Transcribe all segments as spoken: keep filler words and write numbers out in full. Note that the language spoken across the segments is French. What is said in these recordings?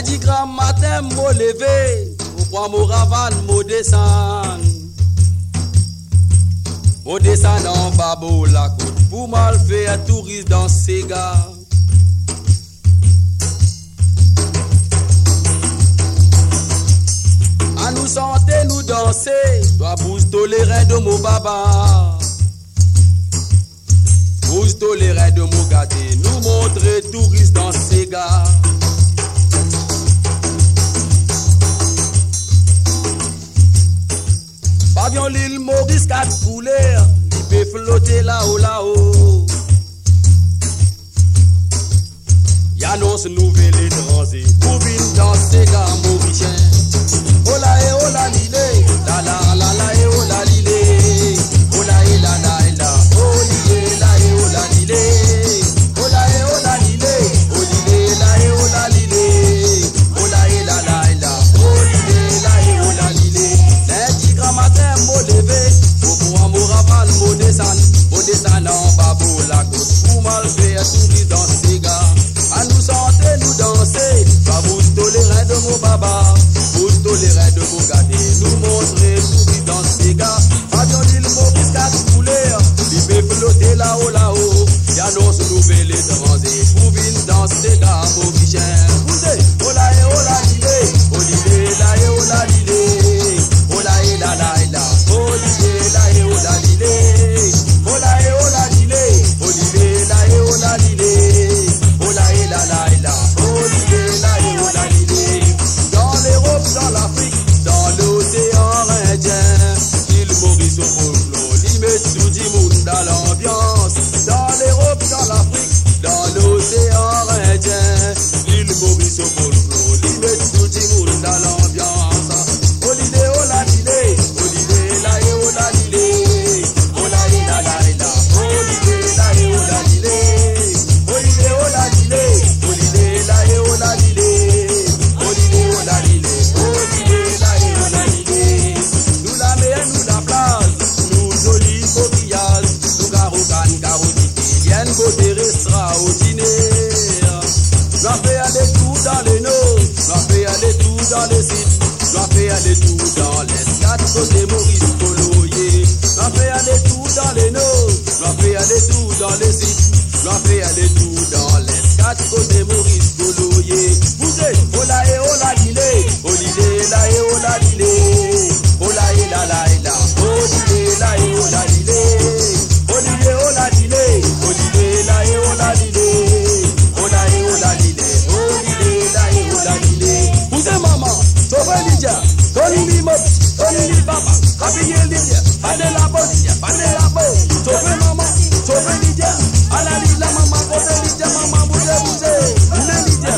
Lundi grand matin, m'o levé, au point m'o ravane, m'o descend. M'o descend en babo la côte, pour mal faire touriste dans ces gars. À nous chanter, nous danser, doit booster les reins de mon baba. Booster les reins de mon gâté, nous montrer touristes dans ces gars. Pavillon l'île Maurice quatre couleurs, il peut flotter là-haut, là-haut. Y'annonce nouvelle étranger, pour venir dans ces gars mauriciens. Oh la eh oh la lilé, la la la la eh oh la lilé. Oh la eh la la eh la, oh lilé la eh oh la lilé. Oh la eh oh la lilé, oh lilé la eh oh la lilé. Oh la eh la la eh la, oh lilé la eh oh la lilé. Lundi grand matin m'o levé, au point m'o ravane m'o descend, m'o descend en babo la côte, pour mal faire touriste dans ces gars. À nous chanter, nous danser, va vous les reins de mon baba. Les reins de Bogade, nous montrer tout dans ces gars. Pavillon l'île Maurice quatre couleurs, il peut flotter là-haut, là-haut. Y'annonce nouvelle étranger, pour venir dans ces gars mauriciens. Oh la eh oh la lilé, oh lilé la eh oh la lilé. Oh la eh la la eh la, oh lilé la eh oh la lilé. Oh la eh oh la lilé, oh lilé la eh oh la lilé. Oh la eh la la eh la, oh lilé la eh oh la lilé. Dans l'Europe, dans l'Afrique, dans l'océan Indien, l'île Maurice au folklore, l'y met tout du monde dans l'ambiance. Dans l'Europe, dans l'Afrique, dans l'océan Indien, l'île Maurice au folklore, l'y met tout du monde dans l'ambiance. Oh l'idée, oh la l'idée, oh l'idée, la et oh la l'idée. Oh la et la la et la, oh l'idée, la et oh la l'idée. Oh l'idée, oh la l'idée, oh l'idée, la et oh la l'idée. Côté extraordinaire, j'en fais aller tout dans les nord, j'en fais aller tout dans les sites, j'en fais aller tout dans les quatre côtés Maurice Coloyer, j'en fais aller tout dans les nord, j'en fais aller tout dans les sites, j'en fais aller tout dans les quatre côtés Maurice Coloyer. Vous êtes, oh la et oh la lilé, oh lilé la et oh la lilé, oh la et la la et la, oh lilé la et oh la lilé, oh lilé oh la lilé, oh lilé la et oh la lilé, oh la et oh la lilé, oh lilé la et oh la lilé. Vous êtes maman, sauvez Lydia, Tony Limo, Tony Limo papa, habillez Lydia, allez la bonne, allez la bonne, sauvez maman, sauvez Lydia, à la Lydia, la maman, sauvez Lydia, maman, bougez, bougez, bougez Lydia,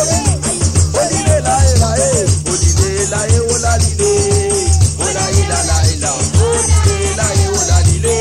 oh lilé la et la et, oh lilé la et oh la lilé, oh la et la la et la, oh lilé la et oh la lilé.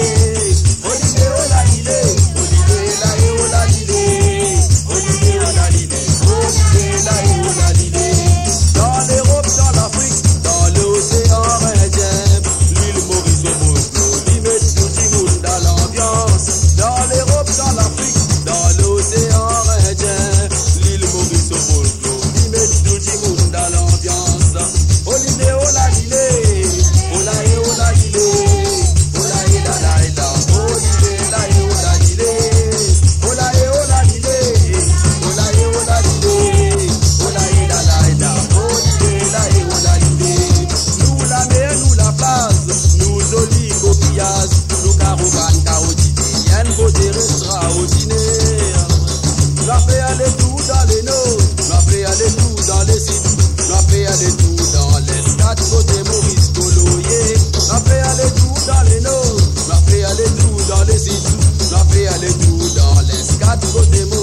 Côté